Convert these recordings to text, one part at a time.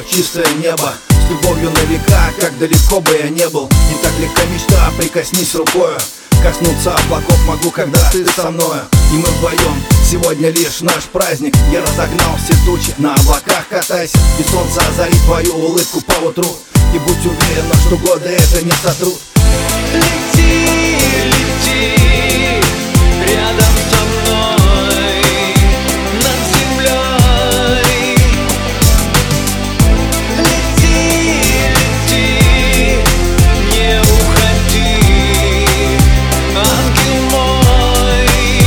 в чистое небо, с любовью на века, как далеко бы я не был. Не так легка мечта, прикоснись рукою, коснуться облаков могу, когда ты со мною. И мы вдвоем, сегодня лишь наш праздник. Я разогнал все тучи, на облаках катайся, и солнце озарит твою улыбку по утру. И будь уверена, что годы это не сотрут. Лети, лети, рядом со мной, над землей. Лети, лети, не уходи, ангел мой.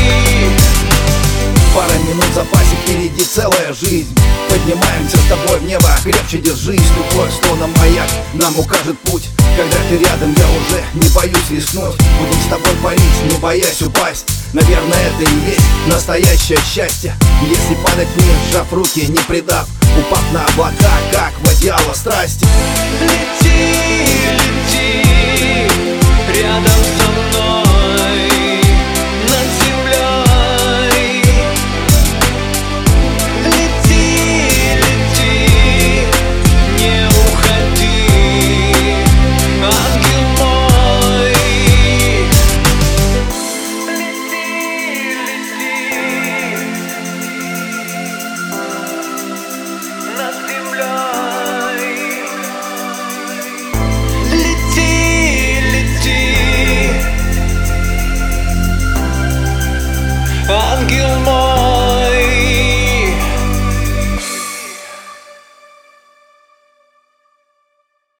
Пара минут в запасе, впереди целая жизнь. Поднимаемся с тобой в небо, крепче держись. Любовь словно маяк нам укажет путь. Когда ты рядом, я уже не боюсь рискнуть. Будем с тобой парить, не боясь упасть. Наверное, это и есть настоящее счастье. Если падать вниз, сжав руки, не предав, упав на облака, как в одеяло страсти. Лети, лети, рядом со мной, над землей. Лети, лети, не уходи, ангел мой. Лети, лети, над землей. Лети, лети, ангел мой.